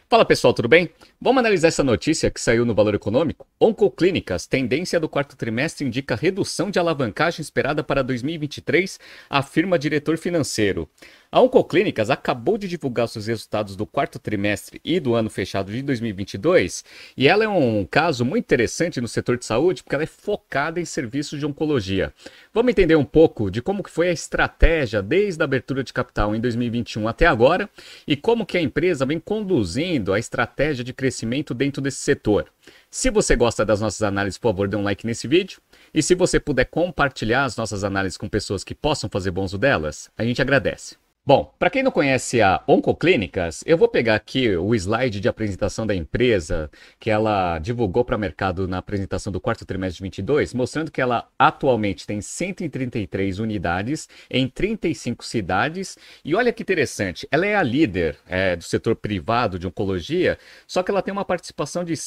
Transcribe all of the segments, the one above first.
Fala pessoal, tudo bem? Vamos analisar essa notícia que saiu no Valor Econômico? Oncoclínicas, tendência do quarto trimestre indica redução de alavancagem esperada para 2023, afirma diretor financeiro. A Oncoclínicas acabou de divulgar seus resultados do quarto trimestre e do ano fechado de 2022, e ela é um caso muito interessante no setor de saúde porque ela é focada em serviços de oncologia. Vamos entender um pouco de como que foi a estratégia desde a abertura de capital em 2021 até agora e como que a empresa vem conduzindo a estratégia de crescimento dentro desse setor. Se você gosta das nossas análises, por favor, dê um like nesse vídeo. E se você puder compartilhar as nossas análises com pessoas que possam fazer bom uso delas, a gente agradece. Bom, para quem não conhece a Oncoclínicas, eu vou pegar aqui o slide de apresentação da empresa que ela divulgou para o mercado na apresentação do quarto trimestre de 22, mostrando que ela atualmente tem 133 unidades em 35 cidades. E olha que interessante, ela é a líder do setor privado de oncologia, só que ela tem uma participação de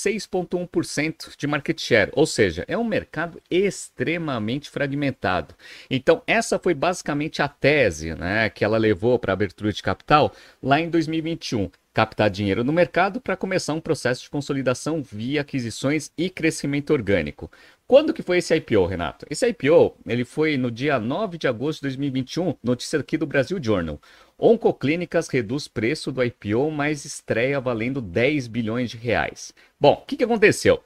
6,1% de market share, ou seja, é um mercado extremamente fragmentado. Então, essa foi basicamente a tese, né, que ela levou para a abertura de capital lá em 2021. Captar dinheiro no mercado para começar um processo de consolidação via aquisições e crescimento orgânico. Quando que foi esse IPO, Renato? Esse IPO ele foi no dia 9 de agosto de 2021, notícia aqui do Brasil Journal. Oncoclínicas reduz preço do IPO, mas estreia valendo 10 bilhões de reais. Bom, o que aconteceu?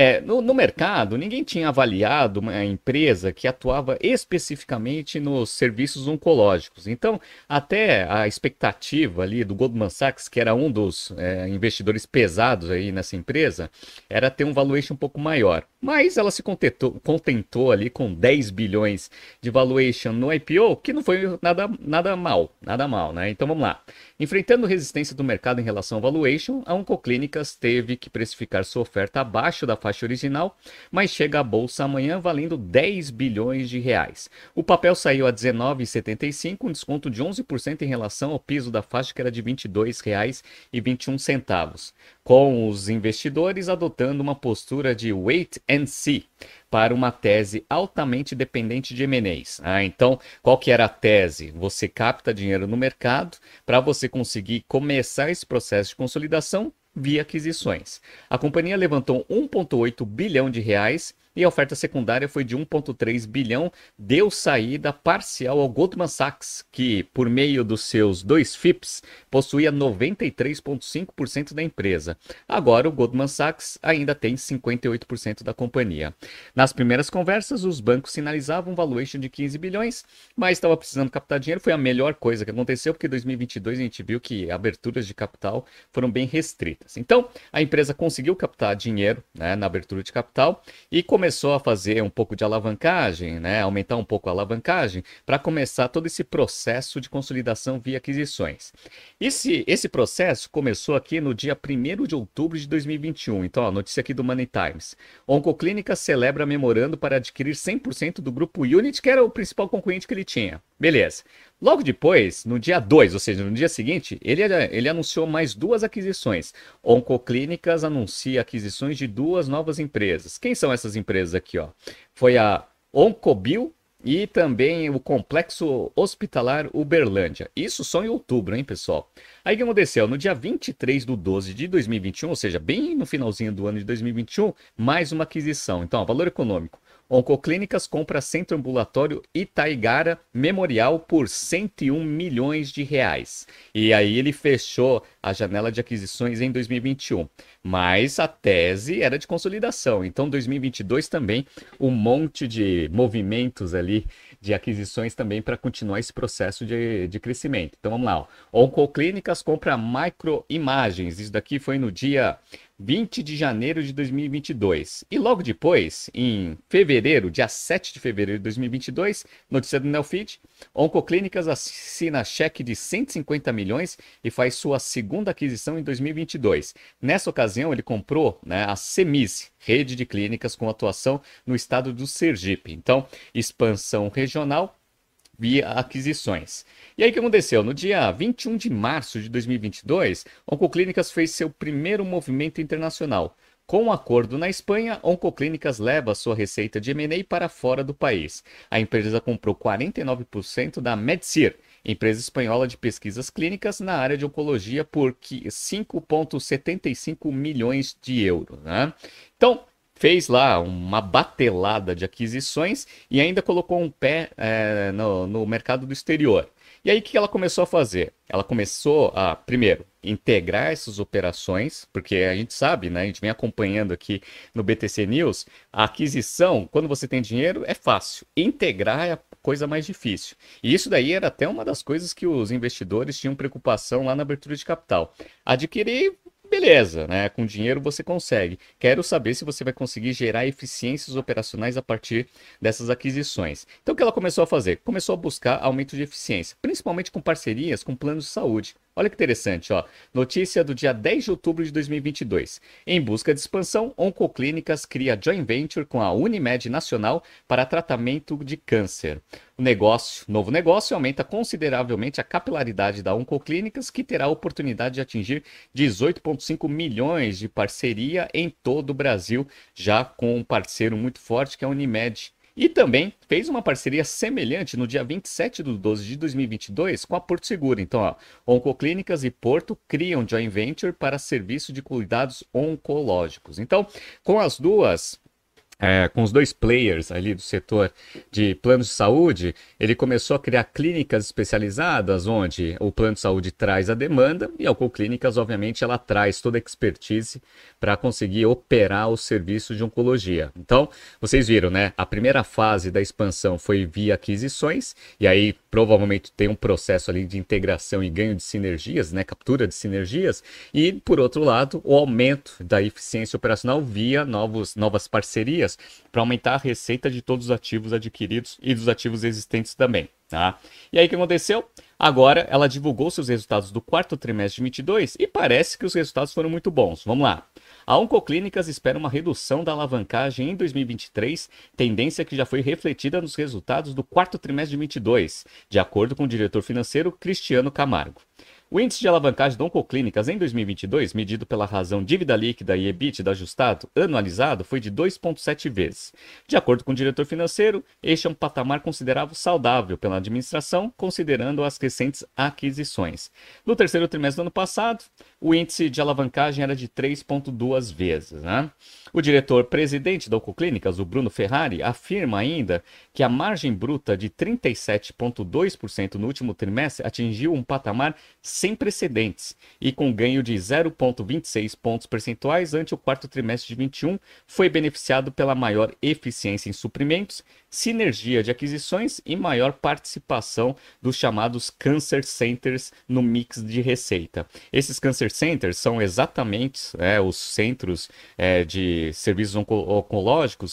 No mercado, ninguém tinha avaliado uma empresa que atuava especificamente nos serviços oncológicos. Então, até a expectativa ali do Goldman Sachs, que era um dos investidores pesados aí nessa empresa, era ter um valuation um pouco maior. Mas ela se contentou ali com 10 bilhões de valuation no IPO, que não foi nada mal, né? Então vamos lá. Enfrentando resistência do mercado em relação ao valuation, a Oncoclínicas teve que precificar sua oferta abaixo da faixa original, mas chega à bolsa amanhã valendo 10 bilhões de reais. O papel saiu a R$ 19,75, um desconto de 11% em relação ao piso da faixa que era de R$ 22,21, com os investidores adotando uma postura de wait and see para uma tese altamente dependente de M&As. Então, qual que era a tese? Você capta dinheiro no mercado para você conseguir começar esse processo de consolidação via aquisições. A companhia levantou 1,8 bilhão de reais e a oferta secundária foi de 1,3 bilhão, deu saída parcial ao Goldman Sachs, que, por meio dos seus 2 FIPs, possuía 93,5% da empresa. Agora, o Goldman Sachs ainda tem 58% da companhia. Nas primeiras conversas, os bancos sinalizavam um valuation de 15 bilhões, mas estava precisando captar dinheiro. Foi a melhor coisa que aconteceu, porque em 2022 a gente viu que aberturas de capital foram bem restritas. Então, a empresa conseguiu captar dinheiro, né, na abertura de capital e começou a fazer um pouco de alavancagem, né, aumentar um pouco a alavancagem para começar todo esse processo de consolidação via aquisições. Esse processo começou aqui no dia 1º de outubro de 2021. Então, ó, notícia aqui do Money Times. Oncoclínica celebra memorando para adquirir 100% do grupo Unity, que era o principal concorrente que ele tinha. Beleza. Logo depois, no dia 2, ou seja, no dia seguinte, ele anunciou mais 2 aquisições. Oncoclínicas anuncia aquisições de 2 novas empresas. Quem são essas empresas aqui, ó? Foi a Oncobio e também o Complexo Hospitalar Uberlândia. Isso só em outubro, hein, pessoal? Aí o que aconteceu? No dia 23/12 de 2021, ou seja, bem no finalzinho do ano de 2021, mais uma aquisição. Então, ó, valor econômico. Oncoclínicas compra Centro Ambulatório Itaigara Memorial por 101 milhões de reais. E aí ele fechou a janela de aquisições em 2021. Mas a tese era de consolidação. Então, 2022 também, um monte de movimentos ali de aquisições também para continuar esse processo de crescimento. Então, vamos lá. Ó. Oncoclínicas compra Microimagens. Isso daqui foi no dia 20 de janeiro de 2022. E logo depois, em fevereiro, dia 7 de fevereiro de 2022, notícia do Neofeed, Oncoclínicas assina cheque de 150 milhões e faz sua segunda aquisição em 2022. Nessa ocasião, ele comprou, né, a Semis, rede de clínicas com atuação no estado do Sergipe. Então, expansão regional via aquisições. E aí o que aconteceu? No dia 21 de março de 2022, Oncoclínicas fez seu primeiro movimento internacional. Com um acordo na Espanha, Oncoclínicas leva sua receita de M&A para fora do país. A empresa comprou 49% da Medcir, empresa espanhola de pesquisas clínicas na área de oncologia, por 5,75 milhões de euros, né? Então, fez lá uma batelada de aquisições e ainda colocou um pé no mercado do exterior. E aí, o que ela começou a fazer? Ela começou a, primeiro, integrar essas operações, porque a gente sabe, né? A gente vem acompanhando aqui no BTC News, a aquisição, quando você tem dinheiro, é fácil. Integrar é a coisa mais difícil. E isso daí era até uma das coisas que os investidores tinham preocupação lá na abertura de capital. Adquirir, beleza, né? Com dinheiro você consegue. Quero saber se você vai conseguir gerar eficiências operacionais a partir dessas aquisições. Então, o que ela começou a fazer? Começou a buscar aumento de eficiência, principalmente com parcerias com planos de saúde. Olha que interessante, ó. Notícia do dia 10 de outubro de 2022. Em busca de expansão, Oncoclínicas cria joint venture com a Unimed Nacional para tratamento de câncer. O novo negócio aumenta consideravelmente a capilaridade da Oncoclínicas, que terá a oportunidade de atingir 18,5 milhões de parceria em todo o Brasil, já com um parceiro muito forte que é a Unimed. E também fez uma parceria semelhante no dia 27 de 12 de 2022 com a Porto Seguro. Então, ó, Oncoclínicas e Porto criam joint venture para serviço de cuidados oncológicos. Então, com as duas com os dois players ali do setor de planos de saúde, ele começou a criar clínicas especializadas, onde o plano de saúde traz a demanda e a Oncoclínicas, obviamente, ela traz toda a expertise para conseguir operar o serviço de oncologia. Então, vocês viram, né? A primeira fase da expansão foi via aquisições, e aí provavelmente tem um processo ali de integração e ganho de sinergias, né? Captura de sinergias, e por outro lado, o aumento da eficiência operacional via novas parcerias para aumentar a receita de todos os ativos adquiridos e dos ativos existentes também. Tá? E aí o que aconteceu? Agora ela divulgou seus resultados do quarto trimestre de 2022 e parece que os resultados foram muito bons. Vamos lá. A Oncoclínicas espera uma redução da alavancagem em 2023, tendência que já foi refletida nos resultados do quarto trimestre de 2022, de acordo com o diretor financeiro Cristiano Camargo. O índice de alavancagem da Oncoclínicas em 2022, medido pela razão dívida líquida e EBITDA ajustado anualizado, foi de 2,7 vezes. De acordo com o diretor financeiro, este é um patamar considerável saudável pela administração, considerando as recentes aquisições. No terceiro trimestre do ano passado, o índice de alavancagem era de 3,2 vezes. Né? O diretor-presidente da Oncoclínicas, o Bruno Ferrari, afirma ainda que a margem bruta de 37,2% no último trimestre atingiu um patamar sem precedentes e com ganho de 0,26 pontos percentuais ante o quarto trimestre de 21, foi beneficiado pela maior eficiência em suprimentos, sinergia de aquisições e maior participação dos chamados Cancer Centers no mix de receita. Esses Cancer Centers são exatamente os centros de serviços oncológicos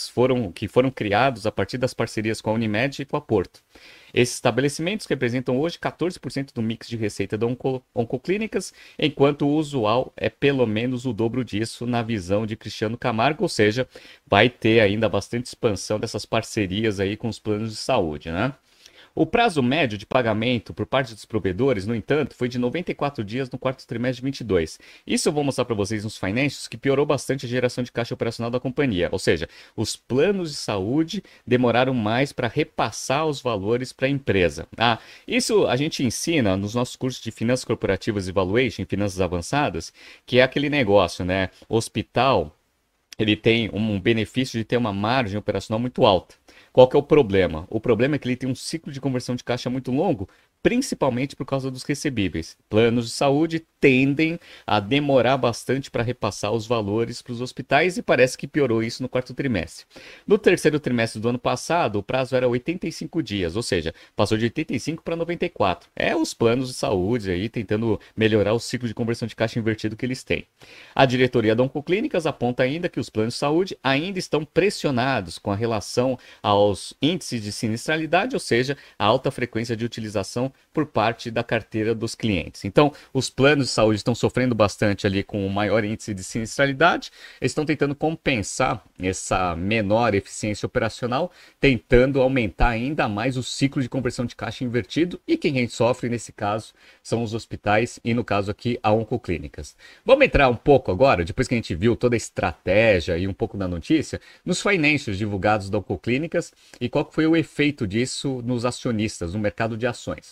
que foram criados a partir das parcerias com a Unimed e com a Porto. Esses estabelecimentos representam hoje 14% do mix de receita da Oncoclínicas, enquanto o usual é pelo menos o dobro disso na visão de Cristiano Camargo, ou seja, vai ter ainda bastante expansão dessas parcerias aí com os planos de saúde, né? O prazo médio de pagamento por parte dos provedores, no entanto, foi de 94 dias no quarto trimestre de 22. Isso eu vou mostrar para vocês nos financials, que piorou bastante a geração de caixa operacional da companhia. Ou seja, os planos de saúde demoraram mais para repassar os valores para a empresa. Isso a gente ensina nos nossos cursos de Finanças Corporativas e Valuation, Finanças Avançadas, que é aquele negócio, né? Hospital, ele tem um benefício de ter uma margem operacional muito alta. Qual que é o problema? O problema é que ele tem um ciclo de conversão de caixa muito longo, principalmente por causa dos recebíveis. Planos de saúde tendem a demorar bastante para repassar os valores para os hospitais e parece que piorou isso no quarto trimestre. No terceiro trimestre do ano passado, o prazo era 85 dias, ou seja, passou de 85 para 94. Os planos de saúde aí tentando melhorar o ciclo de conversão de caixa invertido que eles têm. A diretoria da Oncoclínicas aponta ainda que os planos de saúde ainda estão pressionados com a relação aos índices de sinistralidade, ou seja, a alta frequência de utilização por parte da carteira dos clientes. Então, os planos de saúde estão sofrendo bastante ali com o maior índice de sinistralidade, eles estão tentando compensar essa menor eficiência operacional, tentando aumentar ainda mais o ciclo de conversão de caixa invertido, e quem sofre nesse caso são os hospitais e no caso aqui a Oncoclínicas. Vamos entrar um pouco agora, depois que a gente viu toda a estratégia e um pouco da notícia, nos financials divulgados da Oncoclínicas e qual foi o efeito disso nos acionistas, no mercado de ações.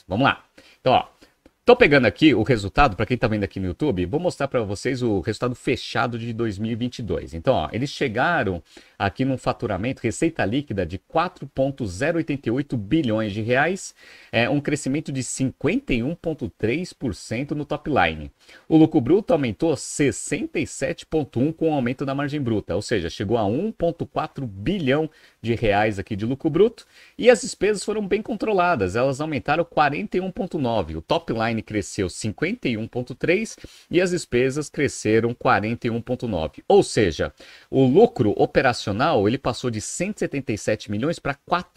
milhões. Vamos lá. Então, ó, tô pegando aqui o resultado, para quem tá vendo aqui no YouTube, vou mostrar para vocês o resultado fechado de 2022. Então, ó, eles chegaram aqui num faturamento, receita líquida de 4,088 bilhões de reais, um crescimento de 51,3% no top line. O lucro bruto aumentou 67,1% com o aumento da margem bruta, ou seja, chegou a 1,4 bilhão de reais aqui de lucro bruto, e as despesas foram bem controladas, elas aumentaram 41,9%. O top line cresceu 51,3% e as despesas cresceram 41,9%. Ou seja, o lucro operacional ele passou de 177 milhões para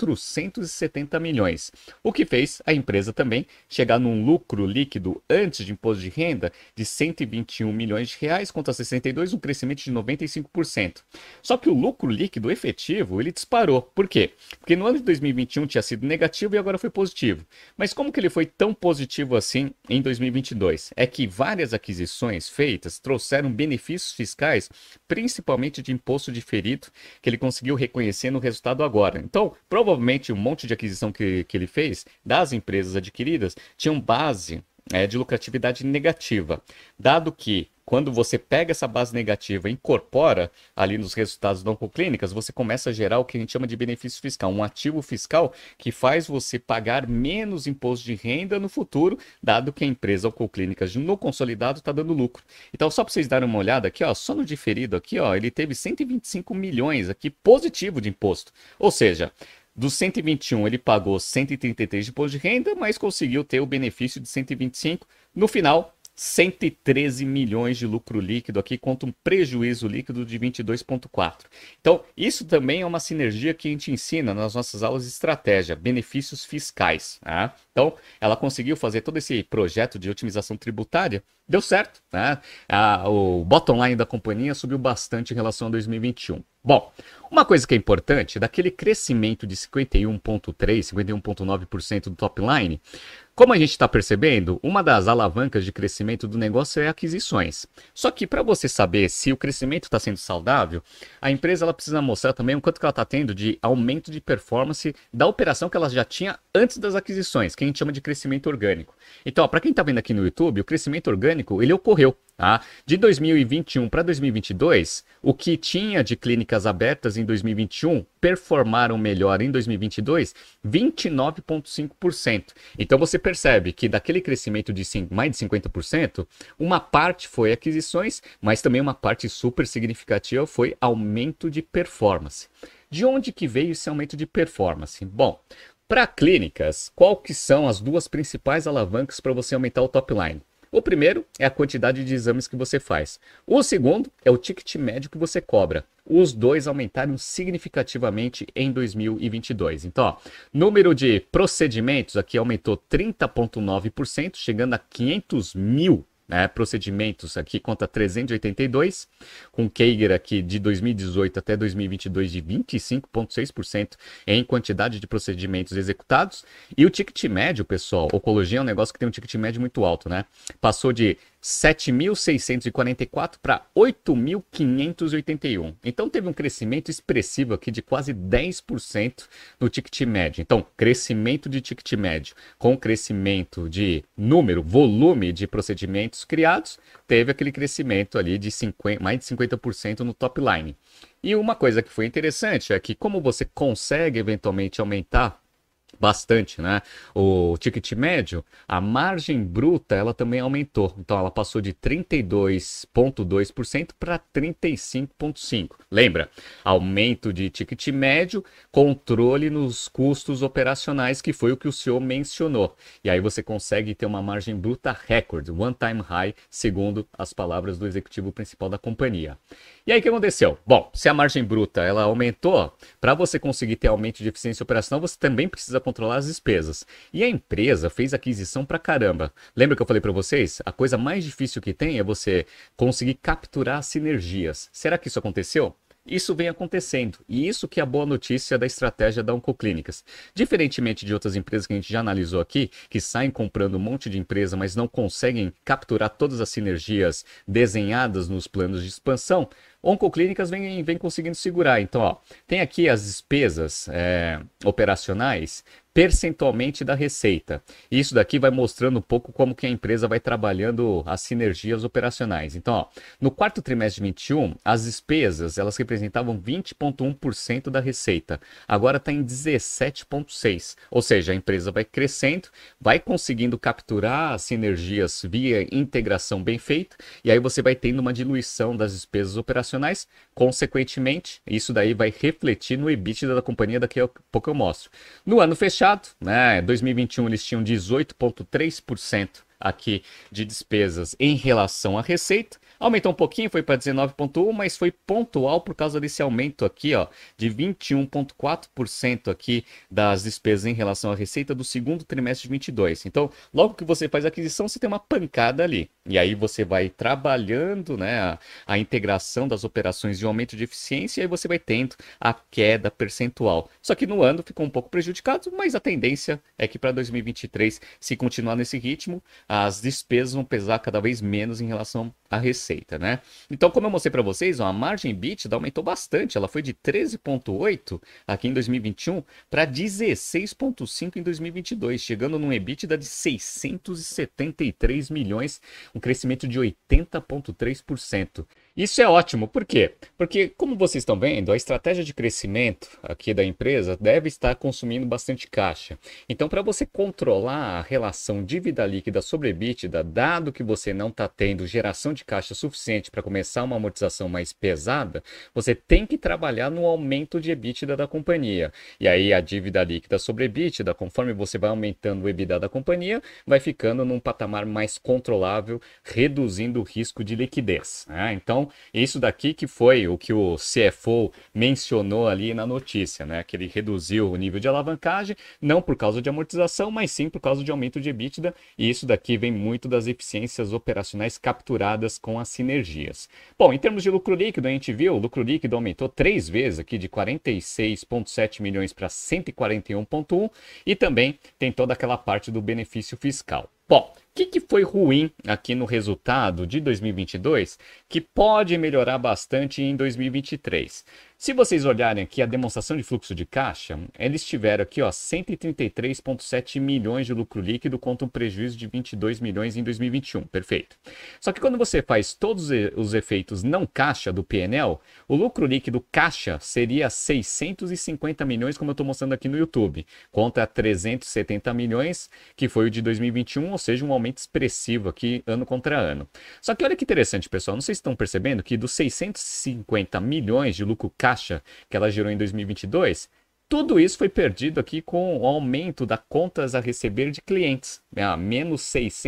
470 milhões, o que fez a empresa também chegar num lucro líquido antes de imposto de renda de 121 milhões de reais contra 62, um crescimento de 95%. Só que o lucro líquido efetivo ele disparou. Por quê? Porque no ano de 2021 tinha sido negativo e agora foi positivo. Mas como que ele foi tão positivo assim em 2022? É que várias aquisições feitas trouxeram benefícios fiscais, principalmente de imposto diferido, que ele conseguiu reconhecer no resultado agora. Então, provavelmente um monte de aquisição que ele fez das empresas adquiridas tinham base de lucratividade negativa, dado que quando você pega essa base negativa e incorpora ali nos resultados da Oncoclínicas, você começa a gerar o que a gente chama de benefício fiscal, um ativo fiscal que faz você pagar menos imposto de renda no futuro, dado que a empresa Oncoclínicas no consolidado está dando lucro. Então, só para vocês darem uma olhada aqui, ó, só no diferido aqui, ó, ele teve 125 milhões aqui positivo de imposto. Ou seja, dos 121 ele pagou 133 de imposto de renda, mas conseguiu ter o benefício de 125. No final, 113 milhões de lucro líquido aqui contra um prejuízo líquido de 22,4. Então, isso também é uma sinergia que a gente ensina nas nossas aulas de estratégia, benefícios fiscais. Tá? Então, ela conseguiu fazer todo esse projeto de otimização tributária, deu certo. Né? O bottom line da companhia subiu bastante em relação a 2021. Bom, uma coisa que é importante, daquele crescimento de 51,3%, 51,9% do top line, como a gente está percebendo, uma das alavancas de crescimento do negócio é aquisições. Só que para você saber se o crescimento está sendo saudável, a empresa ela precisa mostrar também o quanto que ela está tendo de aumento de performance da operação que ela já tinha antes das aquisições, que a gente chama de crescimento orgânico. Então, para quem está vendo aqui no YouTube, o crescimento orgânico ele ocorreu. Tá? De 2021 para 2022, o que tinha de clínicas abertas em 2021 performaram melhor em 2022, 29,5%. Então você percebe que daquele crescimento de mais de 50%, uma parte foi aquisições, mas também uma parte super significativa foi aumento de performance. De onde que veio esse aumento de performance? Bom, para clínicas, qual que são as duas principais alavancas para você aumentar o top line? O primeiro é a quantidade de exames que você faz. O segundo é o ticket médio que você cobra. Os dois aumentaram significativamente em 2022. Então, ó, número de procedimentos aqui aumentou 30,9%, chegando a 500 mil. Procedimentos aqui contra 382, com CAGR aqui de 2018 até 2022 de 25,6% em quantidade de procedimentos executados. E o ticket médio, pessoal, oncologia é um negócio que tem um ticket médio muito alto, né? Passou de 7.644 para 8.581. Então teve um crescimento expressivo aqui de quase 10% no ticket médio. Então, crescimento de ticket médio com crescimento de número, volume de procedimentos criados, teve aquele crescimento ali de mais de 50% no top line. E uma coisa que foi interessante é que como você consegue eventualmente aumentar bastante, né? O ticket médio, a margem bruta, ela também aumentou. Então, ela passou de 32,2% para 35,5%. Lembra? Aumento de ticket médio, controle nos custos operacionais, que foi o que o senhor mencionou. E aí você consegue ter uma margem bruta recorde, one time high, segundo as palavras do executivo principal da companhia. E aí o que aconteceu? Bom, se a margem bruta ela aumentou, para você conseguir ter aumento de eficiência operacional, você também precisa controlar as despesas. E a empresa fez aquisição pra caramba. Lembra que eu falei para vocês? A coisa mais difícil que tem é você conseguir capturar sinergias. Será que isso aconteceu? Isso vem acontecendo, e isso que é a boa notícia da estratégia da Oncoclínicas. Diferentemente de outras empresas que a gente já analisou aqui, que saem comprando um monte de empresa, mas não conseguem capturar todas as sinergias desenhadas nos planos de expansão, Oncoclínicas vem conseguindo segurar. Então, ó, tem aqui as despesas operacionais percentualmente da receita. Isso daqui vai mostrando um pouco como que a empresa vai trabalhando as sinergias operacionais. Então, ó, no quarto trimestre de 21, as despesas elas representavam 20,1% da receita. Agora está em 17,6%. Ou seja, a empresa vai crescendo, vai conseguindo capturar as sinergias via integração bem feita, e aí você vai tendo uma diluição das despesas operacionais. Consequentemente, isso daí vai refletir no EBITDA da companhia, daqui a pouco eu mostro. No ano fechado, né, 2021, eles tinham 18,3% aqui de despesas em relação à receita. Aumentou um pouquinho, foi para 19,1%, mas foi pontual por causa desse aumento aqui, ó, de 21,4% aqui das despesas em relação à receita do segundo trimestre de 22. Então, logo que você faz a aquisição, você tem uma pancada ali. E aí você vai trabalhando, né, a integração das operações de aumento de eficiência, e aí você vai tendo a queda percentual. Só que no ano ficou um pouco prejudicado, mas a tendência é que para 2023, se continuar nesse ritmo, as despesas vão pesar cada vez menos em relação à receita, né? Então, como eu mostrei para vocês, ó, a margem EBITDA aumentou bastante. Ela foi de 13,8 aqui em 2021 para 16,5 em 2022, chegando num EBITDA de 673 milhões, um crescimento de 80,3%. Isso é ótimo, por quê? Porque, como vocês estão vendo, a estratégia de crescimento aqui da empresa deve estar consumindo bastante caixa. Então, para você controlar a relação dívida líquida sobre EBITDA, dado que você não está tendo geração de caixa suficiente para começar uma amortização mais pesada, você tem que trabalhar no aumento de EBITDA da companhia. E aí a dívida líquida sobre EBITDA, conforme você vai aumentando o EBITDA da companhia, vai ficando num patamar mais controlável, reduzindo o risco de liquidez, né? Então, isso daqui que foi o que o CFO mencionou ali na notícia, né? Que ele reduziu o nível de alavancagem, não por causa de amortização, mas sim por causa de aumento de EBITDA, e isso daqui vem muito das eficiências operacionais capturadas com as sinergias. Bom, em termos de lucro líquido, a gente viu, o lucro líquido aumentou 3 vezes aqui, de 46,7 milhões para 141,1, e também tem toda aquela parte do benefício fiscal. Bom, o que foi ruim aqui no resultado de 2022 que pode melhorar bastante em 2023? Se vocês olharem aqui a demonstração de fluxo de caixa, eles tiveram aqui, ó, 133,7 milhões de lucro líquido contra um prejuízo de 22 milhões em 2021, perfeito. Só que quando você faz todos os efeitos não caixa do P&L, o lucro líquido caixa seria 650 milhões, como eu estou mostrando aqui no YouTube, contra 370 milhões, que foi o de 2021, ou seja, um aumento expressivo aqui ano contra ano. Só que olha que interessante, pessoal, não sei se estão percebendo que dos 650 milhões de lucro caixa que ela gerou em 2022, tudo isso foi perdido aqui com o aumento da contas a receber de clientes, menos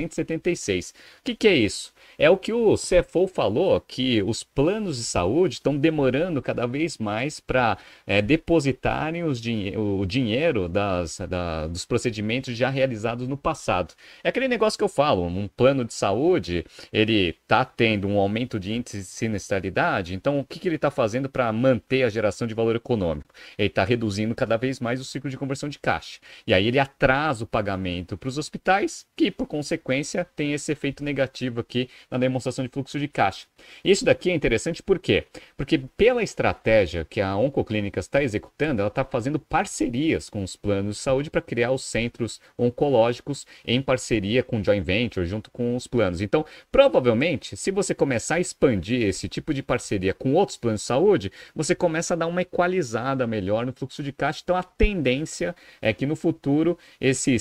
676. O que é isso? É o que o CFO falou, que os planos de saúde estão demorando cada vez mais para depositarem o dinheiro dos procedimentos já realizados no passado. É aquele negócio que eu falo, um plano de saúde, ele está tendo um aumento de índice de sinistralidade, então o que ele está fazendo para manter a geração de valor econômico? Ele está reduzindo cada vez mais o ciclo de conversão de caixa. E aí ele atrasa o pagamento para os hospitais, que por consequência tem esse efeito negativo aqui na demonstração de fluxo de caixa. Isso daqui é interessante por quê? Porque pela estratégia que a Oncoclínicas está executando, ela está fazendo parcerias com os planos de saúde para criar os centros oncológicos em parceria com o joint venture, junto com os planos. Então, provavelmente, se você começar a expandir esse tipo de parceria com outros planos de saúde, você começa a dar uma equalizada melhor no fluxo de caixa. Então, a tendência é que no futuro, esse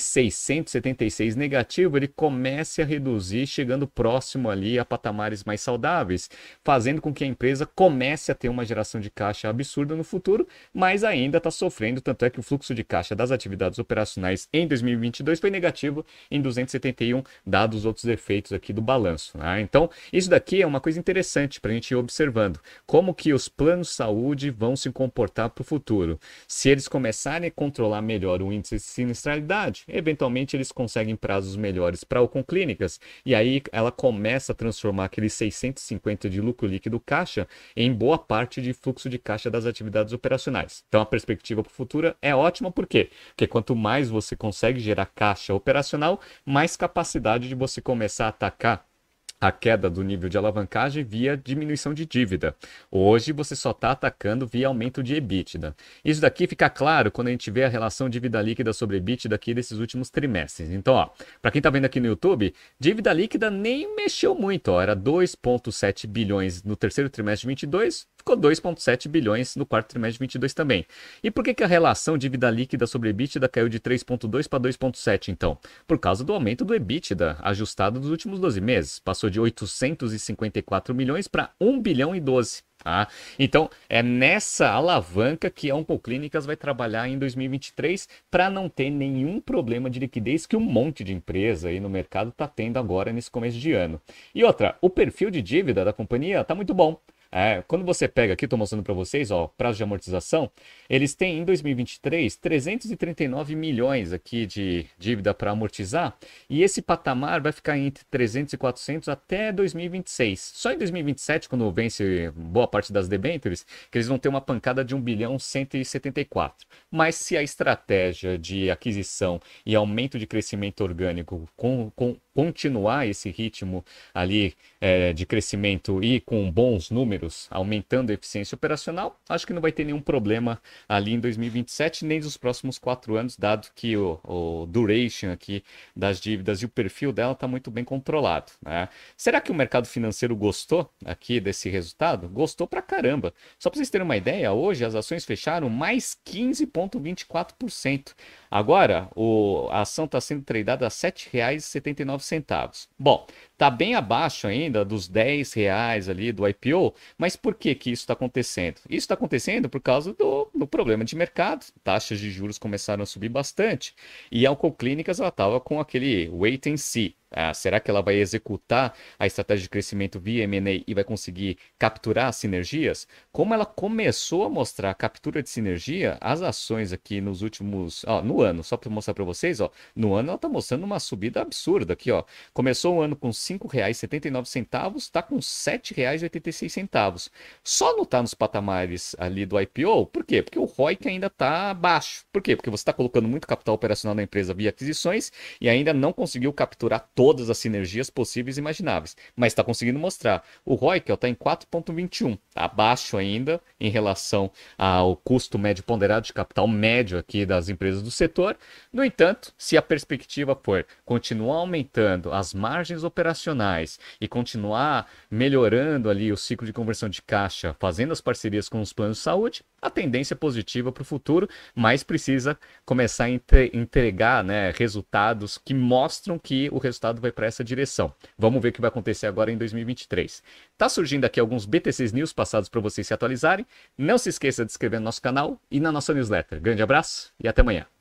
676 negativo, ele comece a reduzir, chegando próximo ali a patamares mais saudáveis, fazendo com que a empresa comece a ter uma geração de caixa absurda no futuro, mas ainda está sofrendo, tanto é que o fluxo de caixa das atividades operacionais em 2022 foi negativo em 271, dados os outros efeitos aqui do balanço, né? Então, isso daqui é uma coisa interessante para a gente ir observando, como que os planos de saúde vão se comportar para o futuro. Se eles começarem a controlar melhor o índice de sinistralidade, eventualmente eles conseguem prazos melhores para o Oncoclínicas, e aí ela começa a transformar aqueles 650 de lucro líquido caixa em boa parte de fluxo de caixa das atividades operacionais. Então a perspectiva para o futuro é ótima, por quê? Porque quanto mais você consegue gerar caixa operacional, mais capacidade de você começar a atacar a queda do nível de alavancagem via diminuição de dívida. Hoje você só está atacando via aumento de EBITDA. Isso daqui fica claro quando a gente vê a relação dívida líquida sobre EBITDA aqui desses últimos trimestres. Então, ó, para quem está vendo aqui no YouTube, dívida líquida nem mexeu muito, ó, era 2,7 bilhões no terceiro trimestre de 22, ficou 2,7 bilhões no quarto trimestre de 22 também. E por que a relação dívida líquida sobre EBITDA caiu de 3,2 para 2,7 então? Por causa do aumento do EBITDA ajustado dos últimos 12 meses. Passou de 854 milhões para 1 bilhão e 12. Tá? Então, é nessa alavanca que a Oncoclínicas vai trabalhar em 2023 para não ter nenhum problema de liquidez que um monte de empresa aí no mercado está tendo agora nesse começo de ano. E outra, o perfil de dívida da companhia está muito bom. Quando você pega aqui, estou mostrando para vocês, ó, prazo de amortização, eles têm em 2023 339 milhões aqui de dívida para amortizar, e esse patamar vai ficar entre 300 e 400 até 2026. Só em 2027, quando vence boa parte das debêntures, que eles vão ter uma pancada de 1 bilhão 174. Mas se a estratégia de aquisição e aumento de crescimento orgânico continuar esse ritmo ali de crescimento e com bons números, aumentando a eficiência operacional, acho que não vai ter nenhum problema ali em 2027, nem nos próximos 4 anos, dado que o duration aqui das dívidas e o perfil dela está muito bem controlado, né? Será que o mercado financeiro gostou aqui desse resultado? Gostou pra caramba. Só para vocês terem uma ideia, hoje as ações fecharam mais 15,24%. Agora, a ação está sendo tradeada a R$ 7,79. Bom, está bem abaixo ainda dos R$ 10 ali do IPO, mas por que isso está acontecendo? Isso está acontecendo por causa do problema de mercado, taxas de juros começaram a subir bastante, e a Oncoclínicas ela estava com aquele wait and see. Será que ela vai executar a estratégia de crescimento via M&A e vai conseguir capturar as sinergias? Como ela começou a mostrar a captura de sinergia, as ações aqui nos últimos... no ano, só para mostrar para vocês, no ano ela está mostrando uma subida absurda aqui. Começou o ano com R$ 5,79, está com R$ 7,86. Só não está nos patamares ali do IPO, por quê? Porque o ROIC ainda está baixo. Por quê? Porque você está colocando muito capital operacional na empresa via aquisições e ainda não conseguiu capturar todas as sinergias possíveis e imagináveis, mas está conseguindo mostrar. O ROIC está em 4,21, abaixo ainda em relação ao custo médio ponderado de capital médio aqui das empresas do setor. No entanto, se a perspectiva for continuar aumentando as margens operacionais e continuar melhorando ali o ciclo de conversão de caixa, fazendo as parcerias com os planos de saúde, a tendência é positiva para o futuro, mas precisa começar a entregar, né, resultados que mostram que o resultado vai para essa direção. Vamos ver o que vai acontecer agora em 2023. Tá surgindo aqui alguns BTCs News passados para vocês se atualizarem. Não se esqueça de se inscrever no nosso canal e na nossa newsletter. Grande abraço e até amanhã.